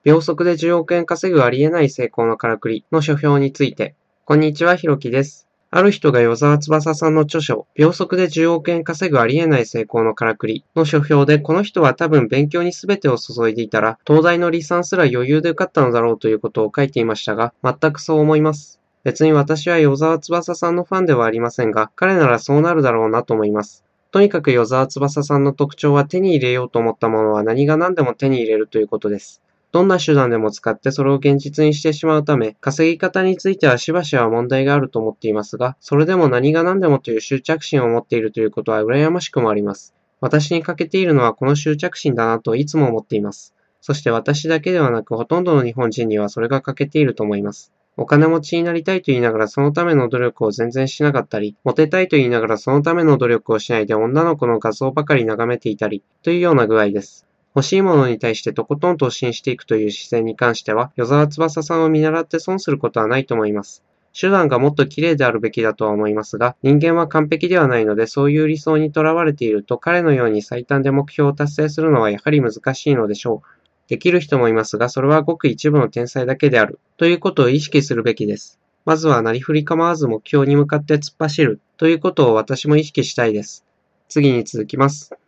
秒速で10億円稼ぐありえない成功のからくりの書評について。こんにちは、ひろきです。ある人が与沢翼さんの著書、秒速で10億円稼ぐありえない成功のからくりの書評で、この人は多分勉強に全てを注いでいたら、東大の離散すら余裕で受かったのだろうということを書いていましたが、全くそう思います。別に私は与沢翼さんのファンではありませんが、彼ならそうなるだろうなと思います。とにかく与沢翼さんの特徴は手に入れようと思ったものは何が何でも手に入れるということです。どんな手段でも使ってそれを現実にしてしまうため、稼ぎ方についてはしばしば問題があると思っていますが、それでも何が何でもという執着心を持っているということは羨ましくもあります。私に欠けているのはこの執着心だなといつも思っています。そして私だけではなくほとんどの日本人にはそれが欠けていると思います。お金持ちになりたいと言いながらそのための努力を全然しなかったり、モテたいと言いながらそのための努力をしないで女の子の画像ばかり眺めていたり、というような具合です。欲しいものに対してとことん突進していくという姿勢に関しては、与沢翼さんを見習って損することはないと思います。手段がもっと綺麗であるべきだとは思いますが、人間は完璧ではないので、そういう理想にとらわれていると、彼のように最短で目標を達成するのはやはり難しいのでしょう。できる人もいますが、それはごく一部の天才だけである、ということを意識するべきです。まずはなりふり構わず目標に向かって突っ走る、ということを私も意識したいです。次に続きます。